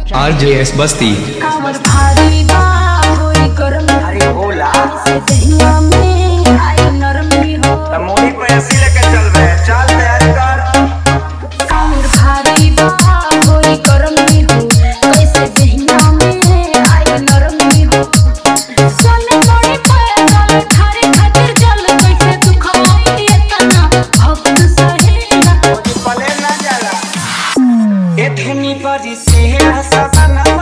RJS बस्ती। कांवर भारी बा होई गरम अरे बोला से दहिया में आई नरमी हो तो मोड़ी पे ऐसी लेके चल बे, चल तैयारी कर। कांवर भारी बा होई गरमी हो कैसे दहिया में आई नरमी हो सोने मोड़ी पे डाल थारे खातिर जल कैसे दुखवाई इतना भक्त सहेला मोदी पले ना जाला ए धनी परी से सपनवा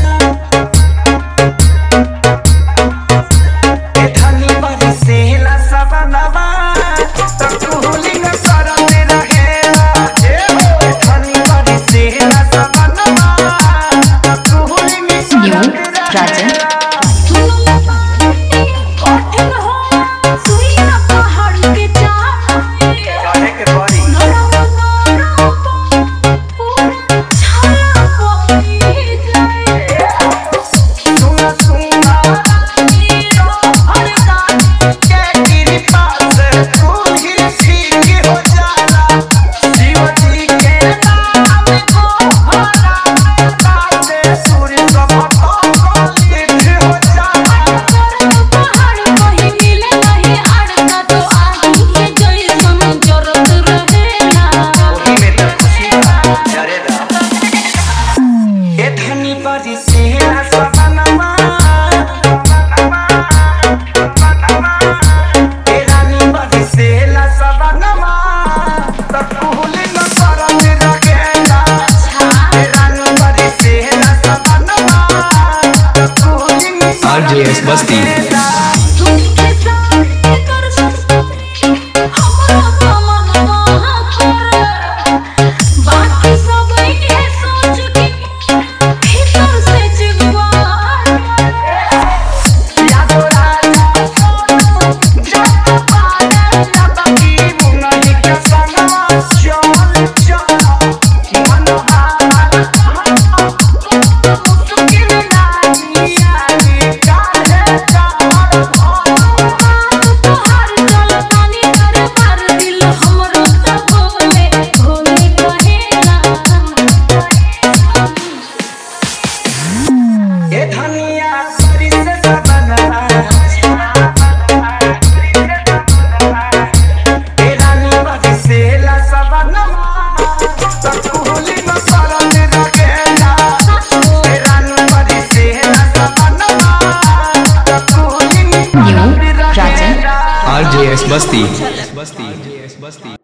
ए धनी परी से सपनवा तो कुली न करते रहेला ए धनी परी से सपनवा तो कुली न करते रहेला। कठिन हो सुइया पहाड़ के चाहे चले के परी सुना सुना के कृपा से तू ही ठीक हो जाला शिव जी के नाम को हरा ताते सूर्य सब लिख हो जाला ओही में तो खुशी बा डरेला ए धनी परी से सपनवा ए रानी परी से सपनवा तो कुली न करते रहेला ए रानी परी से सपनवा तो कुली न RJS बस्ती। ए धनिया परी से सपनवा ए रानी परी से सपनवा तो कुली न करते रहेला ए रानी परी से सपनवा तो कुली न करते रहेला। RJS बस्ती।